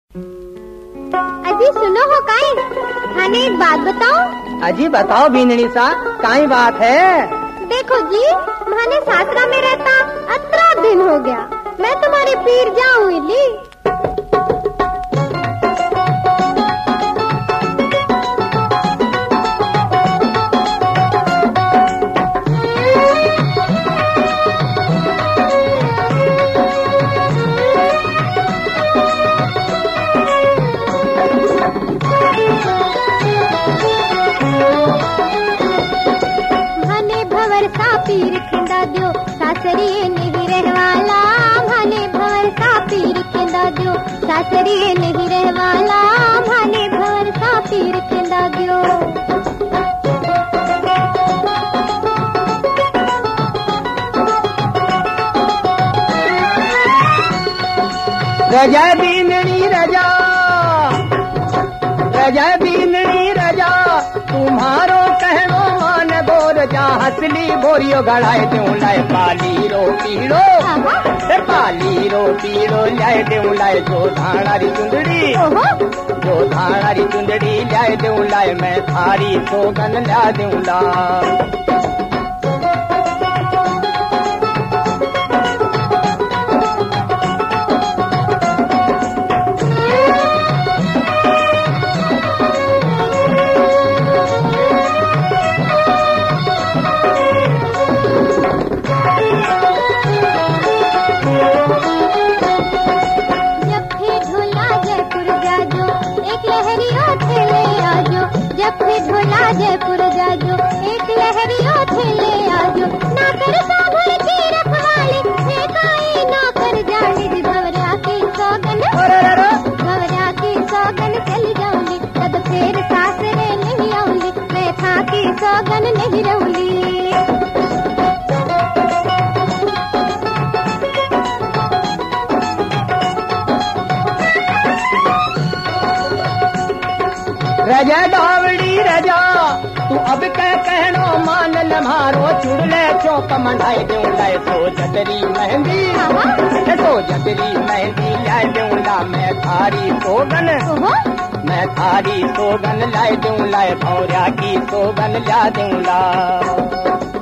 अजी सुनो हो काई, थाने एक बात बताओ। अजी बताओ बीनड़ी सा, काई बात है? देखो जी, माने सासरा में रहता 18 दिन हो गया, मैं तुम्हारे पीर जाऊँ ली। पीर खिंदा दो सासरी नहीं रहवाला, भाने भवर सा पीर खिंदा दो सासरी नहीं रहवाला, भाने भवर सा पीर खिंदा दो। रजा बीनड़ी रजा, रजा बीनड़ी रजा, तुम्हारो कहनो मान बोर जा, हसली बोरियो गड़ाए दूं लाए पाली रो पीड़ो, पाली रो पीड़ो लाए दूं लाए, जो धाणारी चुंदड़ी, जो धाणारी चुंदड़ी लाए दूं लाए, मैं थारी सोगन ला दूं ला। ढोला जयपुर जाजो, एक लहरियो थेले आजो, ना कर सागर की रखवाली, फेकाई ना कर जाने भवरा की सौगन, भवरा की सौगन चली जाऊंगी, तब फिर सासरे नहीं आऊंगी, मैं था की सौगन नहीं रहूंगी। रजा दावड़ी रजा, तू अब क्या कहनो मान लम्हारो, चुड़ले चौक मंडाई दूं लाए, सो जतरी मेहंदी, सो जतरी मेहंदी लाए दूं ला, मैं थारी सोगन, मैं थारी सोगन लाए दूं लाए, भौरा की सोगन ला दूं ला।